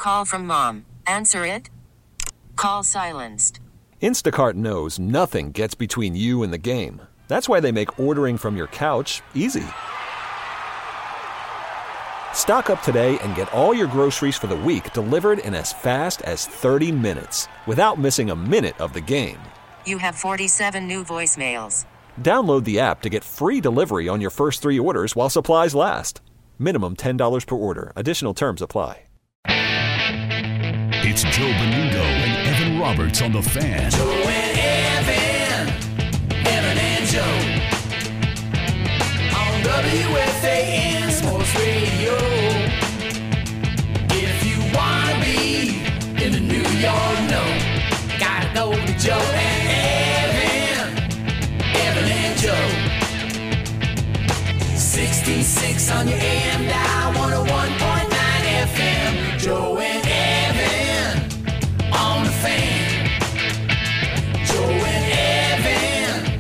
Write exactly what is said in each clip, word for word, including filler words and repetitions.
Call from mom. Answer it. Call silenced. Instacart knows nothing gets between you and the game. That's why they make ordering from your couch easy. Stock up today and get all your groceries for the week delivered in as fast as thirty minutes without missing a minute of the game. You have forty-seven new voicemails. Download the app to get free delivery on your first three orders while supplies last. Minimum ten dollars per order. Additional terms apply. It's Joe Benigno and Evan Roberts on The Fan. Joe and Evan, Evan and Joe. On W F A N Sports Radio. If you want to be in the New York, no, gotta go to Joe and Evan, Evan and Joe. sixty-six on your A M dial, one oh one point nine F M. Joe and Evan on The Fan. Joe and Evan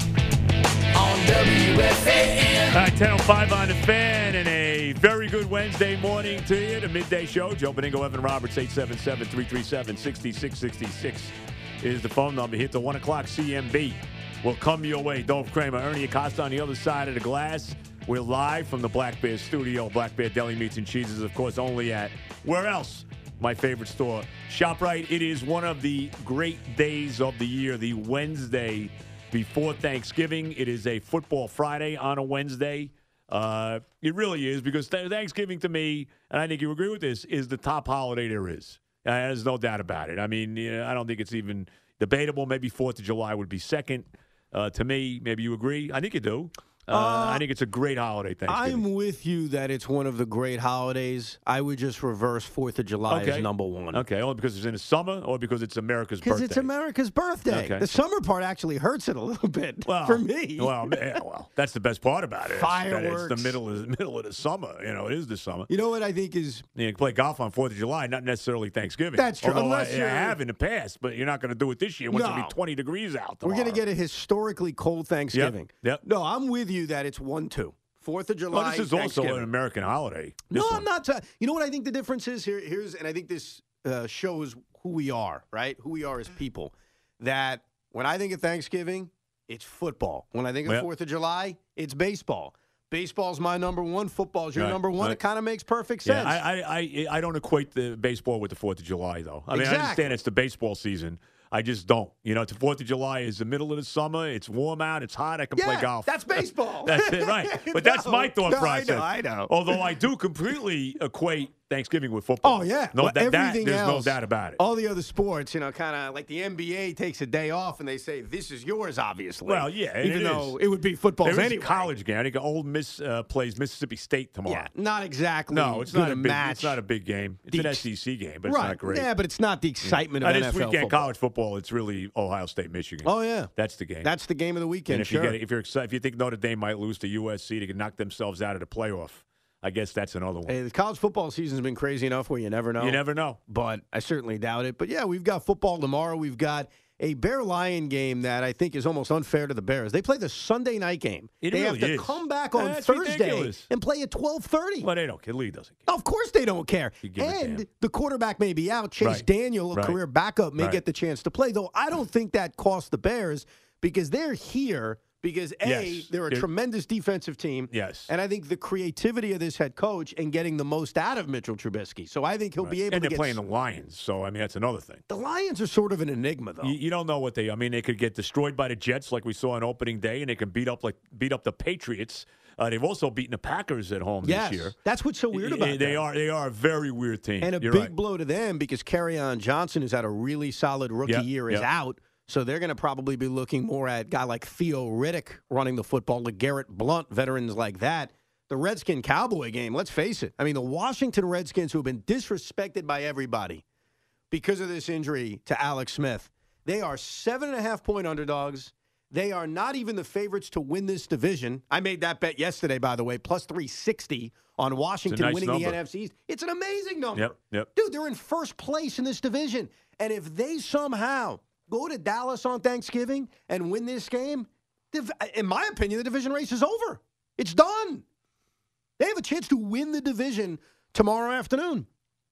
on W F A N. All right, ten oh five on The Fan, and a very good Wednesday morning to you. The midday show. Joe Benigno, Evan Roberts, eight seven seven, three three seven, six six six six is the phone number. Hit the one o'clock C M B. Will come your way. Dove Kramer, Ernie Acosta on the other side of the glass. We're live from the Black Bear studio. Black Bear Deli Meats and Cheeses, of course, only at where else? My favorite store, ShopRite. It is one of the great days of the year, the Wednesday before Thanksgiving. It is a football Friday on a Wednesday. Uh, it really is, because th- Thanksgiving to me, and I think you agree with this, is the top holiday there is. Uh, there's no doubt about it. I mean, you know, I don't think it's even debatable. Maybe fourth of July would be second. Uh, to me, maybe you agree. I think you do. Uh, uh, I think it's a great holiday, Thanksgiving. I'm with you that it's one of the great holidays. I would just reverse fourth of July okay. as number one. Okay, only because it's in the summer or because it's America's birthday? Because it's America's birthday. Okay. The summer part actually hurts it a little bit well, for me. Well, yeah, well, that's the best part about it. Fireworks. It's, it's the middle of the middle of the summer. You know, it is the summer. You know what I think is... You can play golf on fourth of July, not necessarily Thanksgiving. That's true. Although Unless I, I have in the past, but you're not going to do it this year. Once no. it'll be twenty degrees out tomorrow. We're going to get a historically cold Thanksgiving. Yep. yep. No, I'm with you that it's one two. Fourth of July. Well, this is also an American holiday. No, one. I'm not. T- you know what I think the difference is here? Here's, and I think this uh, shows who we are, right? Who we are as people. That when I think of Thanksgiving, it's football. When I think of yep. Fourth of July, it's baseball. Baseball's my number one. Football's your right, number one. right. It kind of makes perfect sense. Yeah, I, I, I, I don't equate the baseball with the Fourth of July, though. I mean, exactly. I understand it's the baseball season. I just don't. You know, the Fourth of July is the middle of the summer. It's warm out. It's hot. I can yeah, play golf. That's baseball. That's it, right? But no, that's my thought no, process. I know. I know. Although I do completely equate Thanksgiving with football. Oh, yeah. No, well, that, everything that, there's else, no doubt about it. All the other sports, you know, kind of like the N B A takes a day off and they say, this is yours, obviously. Well, yeah. Even it though is. it would be football's there is anyway. a college game. I think Ole Miss uh, plays Mississippi State tomorrow. Yeah, not exactly. No, it's good not a big. match. It's not a big game. It's The, an S E C game, but right. it's not great. Yeah, but it's not the excitement Now, of this N F L weekend, football. college football, it's really Ohio State, Michigan. Oh yeah, that's the game. That's the game of the weekend. And if sure. you get, if you're excited, if you think Notre Dame might lose to U S C, they can knock themselves out of the playoff. I guess that's another one. Hey, the college football season's been crazy enough where you never know. You never know. But I certainly doubt it. But yeah, we've got football tomorrow. We've got a Bear-Lion game that I think is almost unfair to the Bears. They play the Sunday night game. It they really have to is. come back on That's Thursday ridiculous. and play at twelve thirty. Well, they don't care. Lee doesn't care. Of course they don't care. You give a And damn. the quarterback may be out. Chase Right. Daniel, a Right. career backup, may Right. get the chance to play. Though I don't think that costs the Bears because they're here because, A, Yes. they're a They're- tremendous defensive team. Yes. And I think the creativity of this head coach and getting the most out of Mitchell Trubisky. So I think he'll Right. be able and to they're get playing the Lions, so I mean that's another thing. The Lions are sort of an enigma, though. You, you don't know what they. I mean, they could get destroyed by the Jets, like we saw on opening day, and they can beat up like beat up the Patriots. Uh, they've also beaten the Packers at home yes. this year. That's what's so weird about they, it. They are they are a very weird team. And a You're big right. blow to them because Kerryon Johnson, who's had a really solid rookie Yep, year, is yep. out. So they're going to probably be looking more at a guy like Theo Riddick running the football, LeGarrette Blunt, veterans like that. The Redskin-Cowboy game, let's face it. I mean, the Washington Redskins, who have been disrespected by everybody because of this injury to Alex Smith, they are seven and a half point underdogs. They are not even the favorites to win this division. I made that bet yesterday, by the way, plus three sixty on Washington nice winning number. the N F C East. It's an amazing number. Yep, yep. Dude, they're in first place in this division. And if they somehow go to Dallas on Thanksgiving and win this game, div- in my opinion, the division race is over. It's done. They have a chance to win the division tomorrow afternoon.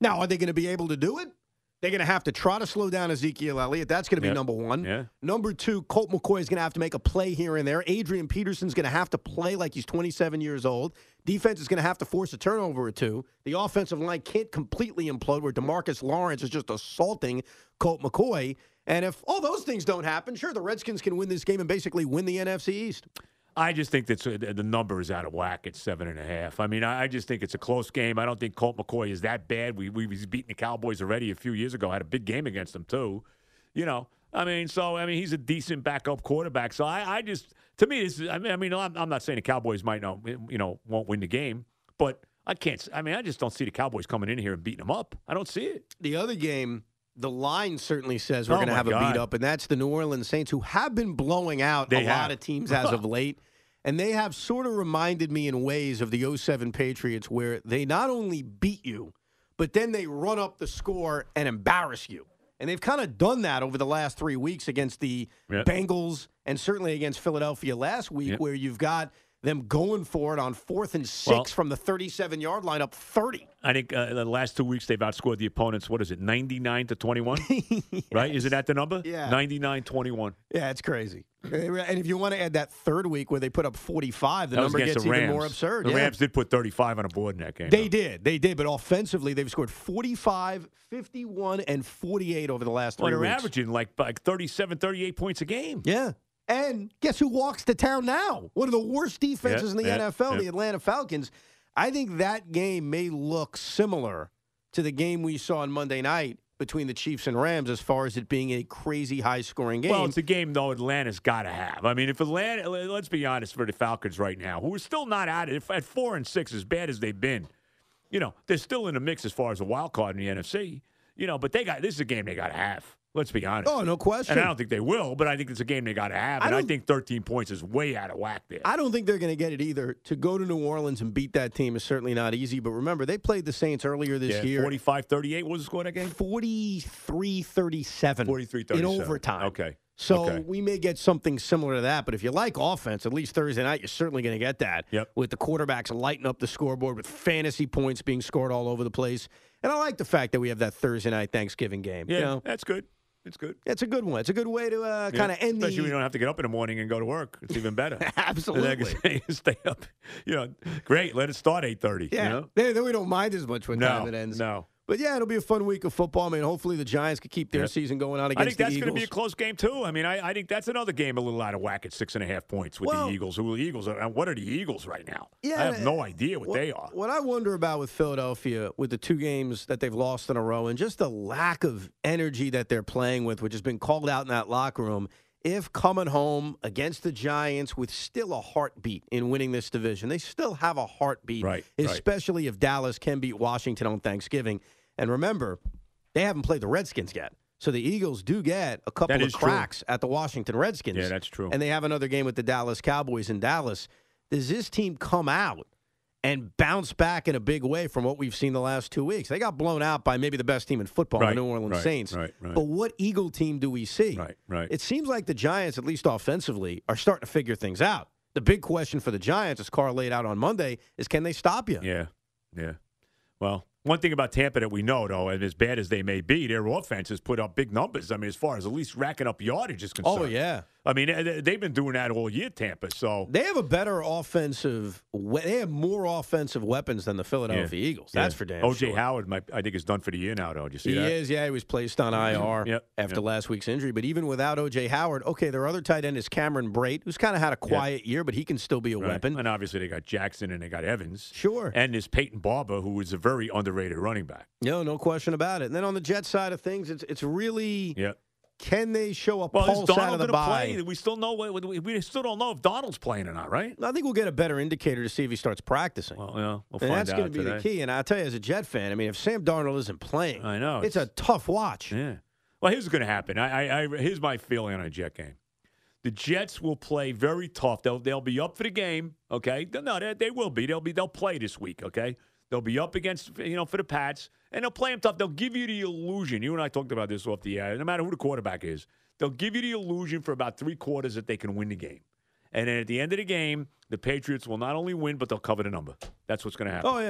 Now, are they going to be able to do it? They're going to have to try to slow down Ezekiel Elliott. That's going to be Yep. number one. Yeah. Number two, Colt McCoy is going to have to make a play here and there. Adrian Peterson's going to have to play like he's twenty-seven years old. Defense is going to have to force a turnover or two. The offensive line can't completely implode where DeMarcus Lawrence is just assaulting Colt McCoy. And if all those things don't happen, sure, the Redskins can win this game and basically win the N F C East. I just think that the number is out of whack at seven and a half. I mean, I I just think it's a close game. I don't think Colt McCoy is that bad. We we was beating the Cowboys already a few years ago. Had a big game against them too. You know, I mean, so I mean, he's a decent backup quarterback. So I, I just, to me, this is. I mean, I mean, I'm, I'm not saying the Cowboys might not, you know, won't win the game, but I can't. I mean, I just don't see the Cowboys coming in here and beating them up. I don't see it. The other game, the line certainly says we're Oh, going to my have a God. beat up, and that's the New Orleans Saints, who have been blowing out They a have. lot of teams as of late. And they have sort of reminded me in ways of the oh seven Patriots, where they not only beat you, but then they run up the score and embarrass you. And they've kind of done that over the last three weeks against the Yep. Bengals and certainly against Philadelphia last week, Yep. where you've got them going for it on fourth and six Well- from the thirty-seven-yard line up thirty. I think uh, the last two weeks they've outscored the opponents. What is it, ninety-nine to twenty-one? Right? Isn't that the number? Yeah. ninety-nine twenty-one. Yeah, it's crazy. And if you want to add that third week where they put up forty-five, the That was number against gets the Rams. even more absurd. The yeah. Rams did put thirty-five on the board in that game. They though. did. They did. But offensively, they've scored forty-five, fifty-one, and forty-eight over the last Well, three they're weeks. averaging like, like thirty-seven, thirty-eight points a game. Yeah. And guess who walks to town now? One of the worst defenses Yeah, in the yeah, N F L, yeah. the Atlanta Falcons. I think that game may look similar to the game we saw on Monday night between the Chiefs and Rams as far as it being a crazy high-scoring game. Well, it's a game, though, Atlanta's got to have. I mean, if Atlanta, let's be honest, for the Falcons right now, who are still not at it, at four and six, as bad as they've been, you know, they're still in the mix as far as a wild card in the N F C. You know, but they got this is a game they got to have. Let's be honest. Oh, no question. And I don't think they will, but I think it's a game they got to have. I And I, don't- think thirteen points is way out of whack there. I don't think they're going to get it either. To go to New Orleans and beat that team is certainly not easy. But remember, they played the Saints earlier this yeah, year. forty-five thirty-eight, what was the score of that game? forty-three thirty-seven forty-three in thirty-seven. overtime. Okay. So Okay. we may get something similar to that. But if you like offense, at least Thursday night, you're certainly going to get that. Yep. With the quarterbacks lighting up the scoreboard with fantasy points being scored all over the place. And I like the fact that we have that Thursday night Thanksgiving game. Yeah, You know, that's good. It's good. it's a good one. It's a good way to uh, Yeah. kind of end Especially the. when you don't have to get up in the morning and go to work. It's even better. Absolutely. And then you stay up. You know, great. Let it start eight thirty. Yeah. You know? Then, then we don't mind as much what time No, it ends. no. But yeah, it'll be a fun week of football. I mean, hopefully the Giants can keep their Yeah. season going on I against think that's the going Eagles. to be a close game too. I mean, I, I think that's another game a little out of whack at six and a half points with Well- the Eagles. Who are the Eagles? And what are the Eagles right now? Yeah, I have no idea what, they are. What I wonder about with Philadelphia, with the two games that they've lost in a row, and just the lack of energy that they're playing with, which has been called out in that locker room, if coming home against the Giants with still a heartbeat in winning this division, they still have a heartbeat, Right, right. especially if Dallas can beat Washington on Thanksgiving. And remember, they haven't played the Redskins yet. So the Eagles do get a couple That of is true. cracks at the Washington Redskins. Yeah, that's true. And they have another game with the Dallas Cowboys in Dallas. Does this team come out and bounce back in a big way from what we've seen the last two weeks? They got blown out by maybe the best team in football, Right, the New Orleans right, Saints. right, right. But what Eagle team do we see? Right, right. It seems like the Giants, at least offensively, are starting to figure things out. The big question for the Giants, as Carl laid out on Monday, is can they stop you? Yeah, yeah. Well, one thing about Tampa that we know, though, and as bad as they may be, their offense has put up big numbers. I mean, as far as at least racking up yardage is concerned. Oh, yeah. I mean, they- they've been doing that all year, Tampa. So They have a better offensive. we- They have more offensive weapons than the Philadelphia Yeah. Eagles. That's Yeah. for damn O J sure. Howard, might, I think, is done for the year now, though. Did you see He that? is, yeah. He was placed on I R Yep, after yep. last week's injury. But even without O J Howard, okay, their other tight end is Cameron Brate, who's kind of had a quiet year, but he can still be a Right. weapon. And obviously they got Jackson and they got Evans. Sure. And there's Peyton Barber, who is a very underrated running back. No, no question about it. And then on the Jets side of things, it's it's really Yeah. can they show a Well, is pulse out Donald of the going to bye? play? We still know. what- We we still don't know if Donald's playing or not, right? I think we'll get a better indicator to see if he starts practicing. Well, yeah, we'll and find that's out going to be today. the key. And I'll tell you, as a Jet fan, I mean, if Sam Darnold isn't playing, I know, it's, a it's- tough watch. Yeah. Well, here's what's going to happen. I, I, I, here's my feeling on a Jet game. The Jets will play very tough. They'll they'll be up for the game. Okay. No, they, they will be. They'll be. They'll play this week. Okay. They'll be up against you know for the Pats, and they'll play them tough. They'll give you the illusion. You and I talked about this off the air. No matter who the quarterback is, they'll give you the illusion for about three quarters that they can win the game. And then at the end of the game, the Patriots will not only win, but they'll cover the number. That's what's going to happen. Oh, yeah.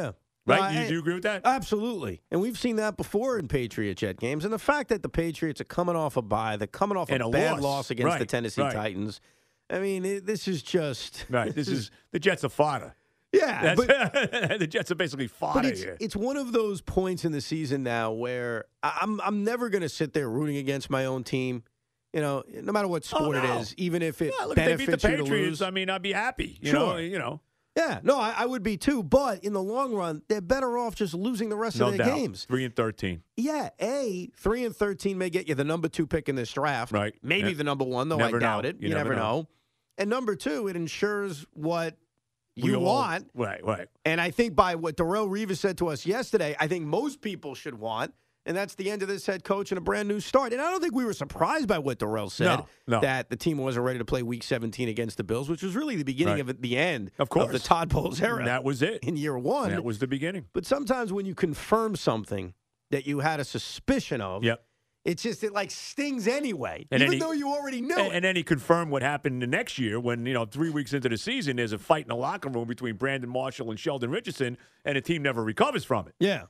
Right? No, do, you, I- do you agree with that? Absolutely. And we've seen that before in Patriot Jet games. And the fact that the Patriots are coming off a bye, they're coming off And a a bad loss. loss against Right, the Tennessee right. Titans. I mean, it, this is just. Right. This is the Jets are fodder. Yeah. That's, But, the Jets are basically but fodder it's, here. it's one of those points in the season now where I- I'm, I'm never going to sit there rooting against my own team. You know, no matter what sport Oh, no. it is, even if it Yeah, look, if they beat the benefits you to Patriots, lose. I mean, I'd be happy. You Sure. know, you know. Yeah, no, I, I would be too. But in the long run, they're better off just losing the rest No of their doubt. games. Three and thirteen. Yeah, A, three and thirteen may get you the number two pick in this draft. Right. Maybe Yeah. the number one, though Never I doubt know. it. You You, never never know. know. And number two, it ensures what We you all- want. Right, right. And I think by what Darrell Reeves said to us yesterday, I think most people should want. And that's the end of this head coach and a brand new start. And I don't think we were surprised by what Darrell said, No, no. that the team wasn't ready to play Week seventeen against the Bills, which was really the beginning Right. of it, the end Of course. the Todd Bowles era That was it. in year one. That was the beginning. But sometimes when you confirm something that you had a suspicion of, Yep. it's just it like stings anyway, And then even he- though you already know And, it. and then he confirmed what happened the next year when, you know, three weeks into the season, there's a fight in the locker room between Brandon Marshall and Sheldon Richardson, and the team never recovers from it. Yeah,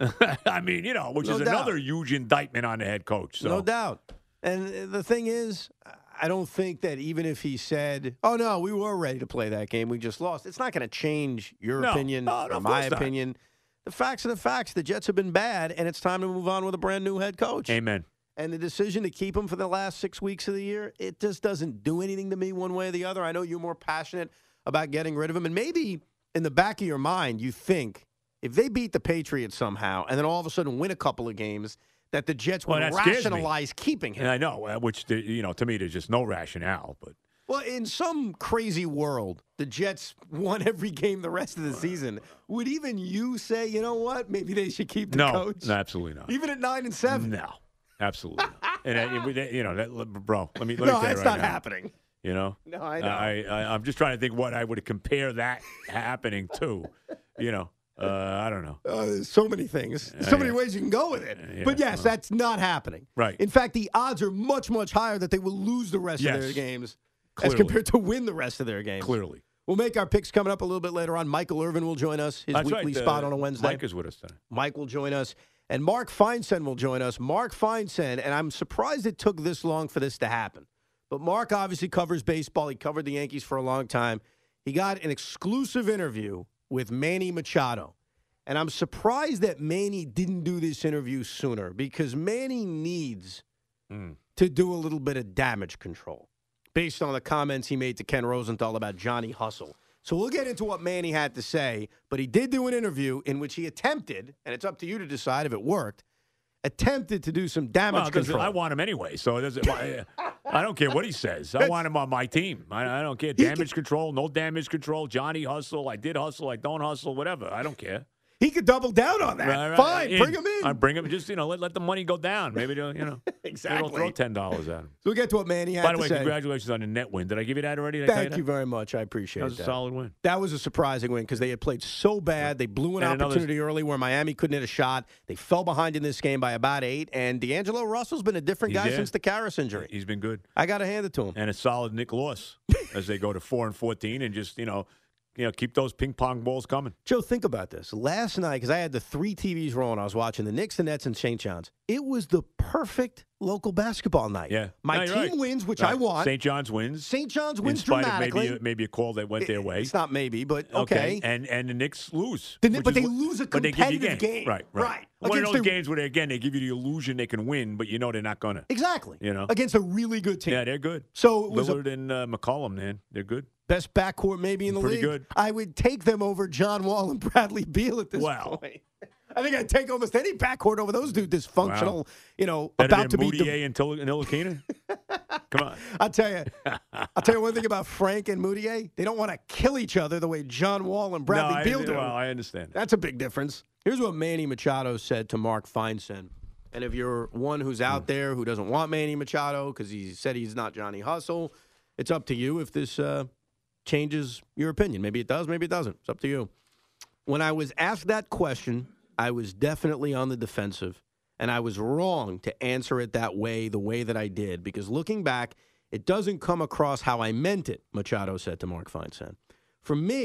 I mean, you know, which No is doubt. another huge indictment on the head coach. So. no doubt. And the thing is, I don't think that even if he said, "Oh no, we were ready to play that game, we just lost," it's not going to change your No. opinion No, no, or of my course not. opinion. The facts are the facts. The Jets have been bad, and it's time to move on with a brand new head coach. Amen. And the decision to keep him for the last six weeks of the year, it just doesn't do anything to me one way or the other. I know you're more passionate about getting rid of him. And maybe in the back of your mind, you think if they beat the Patriots somehow and then all of a sudden win a couple of games, that the Jets Well, would that scares me. rationalize keeping him. And I know, uh, which, the- you know, to me, there's just no rationale. But Well, in some crazy world, the Jets won every game the rest of the season. Would even you say, you know what, maybe they should keep the no, coach? no, absolutely not. Even at nine and seven? No, absolutely not. And, uh, we- you know, that, bro, let me, let me No, tell you that's right not now, happening. You know? No, I know. I, I, I'm just trying to think what I would compare that happening to. You know, uh, I don't know. Uh, there's so many things. There's Uh, so many yeah. ways you can go with it. yeah, but yes, well. that's not happening. Right. In fact, the odds are much, much higher that they will lose the rest of their Yes. games Clearly. as compared to win the rest of their games. Clearly. We'll make our picks coming up a little bit later on. Michael Irvin will join us, his That's weekly right. spot uh, on a Wednesday. Mike is with us today. Mike will join us. And Mark Feinstein will join us. Mark Feinstein, and I'm surprised it took this long for this to happen. But Mark obviously covers baseball. He covered the Yankees for a long time. He got an exclusive interview with Manny Machado. And I'm surprised that Manny didn't do this interview sooner because Manny needs Mm. to do a little bit of damage control based on the comments he made to Ken Rosenthal about Johnny Hustle. So we'll get into what Manny had to say, but he did do an interview in which he attempted, and it's up to you to decide if it worked, attempted to do some damage Well, 'cause control. I want him anyway, so it doesn't, I, I don't care what he says. I want him on my team. I, I don't care. He Damage control, no damage control, Johnny hustle, I did hustle, I don't hustle, whatever. I don't care. He could double down on that. Right, right, Fine, in. bring him in. I bring him. Just you know, let, let the money go down. Maybe they'll you know Exactly. They don't throw ten dollars at him. So we'll get to what Manny had By the to way, say. congratulations on the net win. Did I give you that already? Did I tell Thank you that? very much. I appreciate That was that. a solid win. That was a surprising win because they had played so bad. They blew an And another- opportunity early where Miami couldn't hit a shot. They fell behind in this game by about eight. And D'Angelo Russell's been a different He's guy there. since the Karras injury. He's been good. I got to hand it to him. And a solid Nick loss as they go to four and fourteen, and just you know, you know, keep those ping pong balls coming. Joe, think about this. Last night, because I had the three T Vs rolling, I was watching the Knicks, the Nets, and Saint John's. It was the perfect local basketball night. Yeah, My No, you're team right. wins, which Right. I want. Saint John's wins. Saint John's in wins spite dramatically. of maybe a, maybe a call that went their way. It's not maybe, but okay. And and the Knicks lose. The Knicks- which but is they what- lose a but they give you competitive games. game. Right, right. Right. One of Against those the- games where, they, again, they give you the illusion they can win, but you know they're not going to. Exactly. You know? Against a really good team. Yeah, they're good. So it was a Lillard and uh, McCollum, man, they're good. best backcourt maybe in the Pretty league. good. I would take them over John Wall and Bradley Beal at this Wow. point. I think I'd take almost any backcourt over those two dysfunctional, Wow. you know, Better about to than be. Moutier and Til- and Ntilikina? Come on. I'll tell you. I'll tell you one thing about Frank and Moutier. They don't want to kill each other the way John Wall and Bradley no, Beal I, do. Well, I understand. That's a big difference. Here's what Manny Machado said to Mark Feinstein. And if you're one who's out Hmm. there who doesn't want Manny Machado because he said he's not Johnny Hustle, it's up to you if this uh, changes your opinion. Maybe it does, maybe it doesn't. It's up to you. When I was asked that question, I was definitely on the defensive, and I was wrong to answer it that way, the way that I did, because looking back, it doesn't come across how I meant it, Machado said to Mark Feinstein. For me,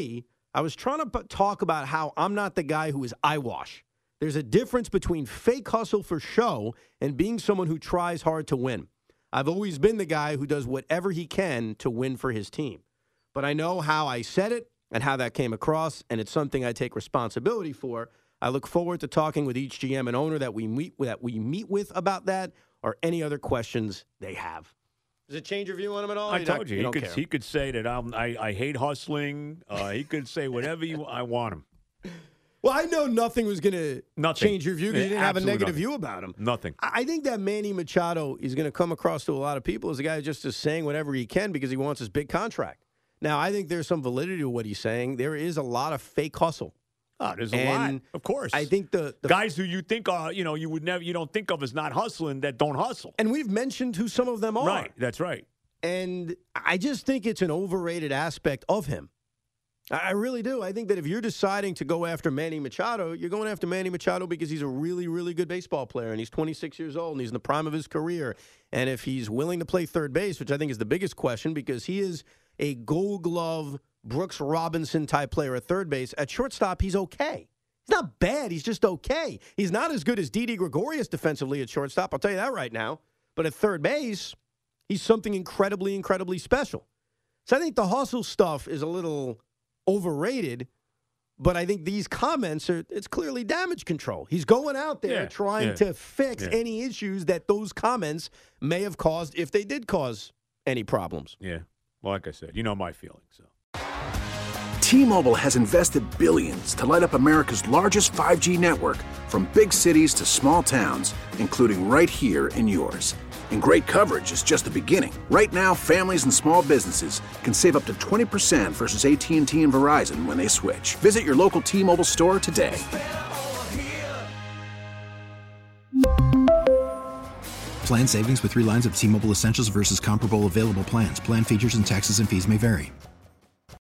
I was trying to b- talk about how I'm not the guy who is eyewash. There's a difference between fake hustle for show and being someone who tries hard to win. I've always been the guy who does whatever he can to win for his team. But I know how I said it and how that came across, and it's something I take responsibility for. I look forward to talking with each G M and owner that we meet that we meet with about that or any other questions they have. Does it change your view on him at all? I You're told not- you, you he don't could care. he could say that I'm, I I hate hustling. Uh, he could say whatever you I want him. Well, I know nothing was going to Nothing. change your view because Yeah, you didn't have a absolutely negative nothing. view about him. Nothing. I I think that Manny Machado is going to come across to a lot of people as a guy who just is saying whatever he can because he wants his big contract. Now, I think there's some validity to what he's saying. There is a lot of fake hustle. Oh, there's a And lot, of course. I think the, the guys who you think are, you know, you would never, you don't think of as not hustling that don't hustle. and we've mentioned who some of them are. Right. That's right. And I just think it's an overrated aspect of him. I I really do. I think that if you're deciding to go after Manny Machado, you're going after Manny Machado because he's a really, really good baseball player, and he's twenty-six years old, and he's in the prime of his career. And if he's willing to play third base, which I think is the biggest question, because he is a Gold Glove, Brooks Robinson type player at third base. At shortstop, he's okay. He's not bad. He's just okay. He's not as good as Didi Gregorius defensively at shortstop. I'll tell you that right now. But at third base, he's something incredibly, incredibly special. So I think the hustle stuff is a little overrated, but I think these comments are, it's clearly damage control. He's going out there Yeah, trying yeah, to fix yeah. any issues that those comments may have caused if they did cause any problems. Yeah. Well, like I said, you know my feelings. So. T-Mobile has invested billions to light up America's largest five G network, from big cities to small towns, including right here in yours. And great coverage is just the beginning. Right now, families and small businesses can save up to twenty percent versus A T and T and Verizon when they switch. Visit your local T-Mobile store today. Plan savings with three lines of T-Mobile Essentials versus comparable available plans. Plan features and taxes and fees may vary.